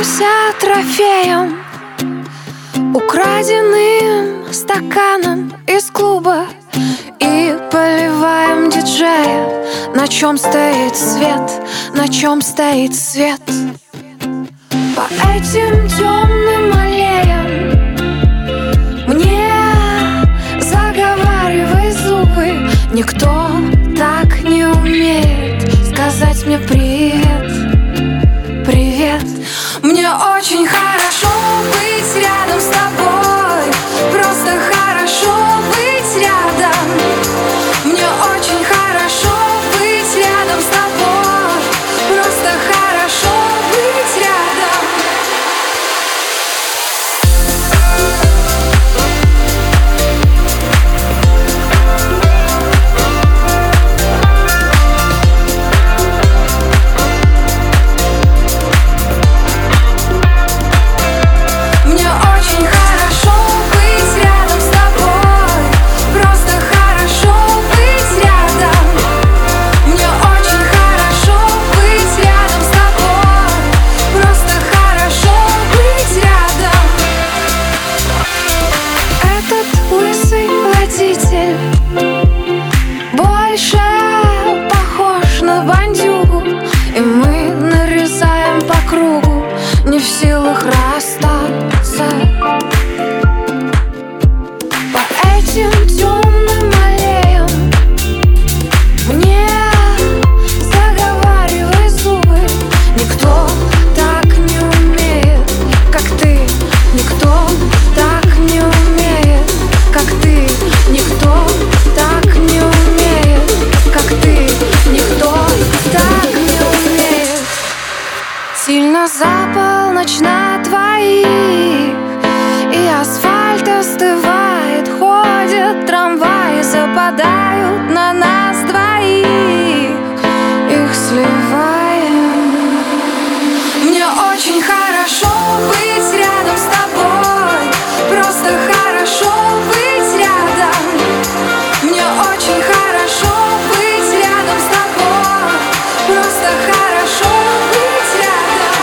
становимся трофеем, украденным стаканом из клуба, и поливаем диджея, на чем стоит свет, на чем стоит свет. По этим темным аллеям мне заговаривай зубы. Никто так не умеет сказать мне привет, привет. Мне очень хорошо быть рядом с тобой, просто хорошо быть рядом. Мне очень хорошо быть рядом с тобой, просто хорошо быть рядом. Больше похож на бандюгу, и мы нарезаем по кругу, не в силах расстаться. По этим темным аллеям мне заговаривай зубы. Никто так не умеет, как ты. Никто так не умеет, как ты. Никто так не умеет, как ты. Никто так не умеет. Сильно за полночь на двоих, и асфальт остывает, ходят трамваи, западают на нас двоих, их сливаем. Мне очень хорошо быть рядом с тобой, просто хорошо быть рядом. Мне очень хорошо быть рядом с тобой, просто хорошо быть рядом.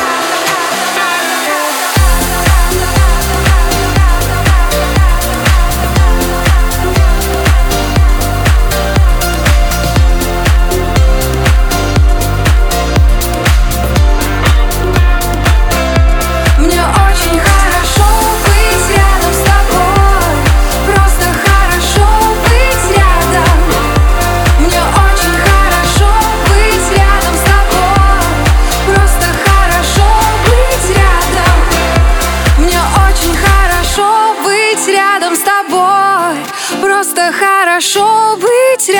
Мне очень хорошо быть рядом с тобой, просто хорошо быть рядом. Мне очень хорошо быть рядом с тобой, просто хорошо быть рядом. Мне очень хорошо быть рядом с тобой, просто хорошо быть рядом.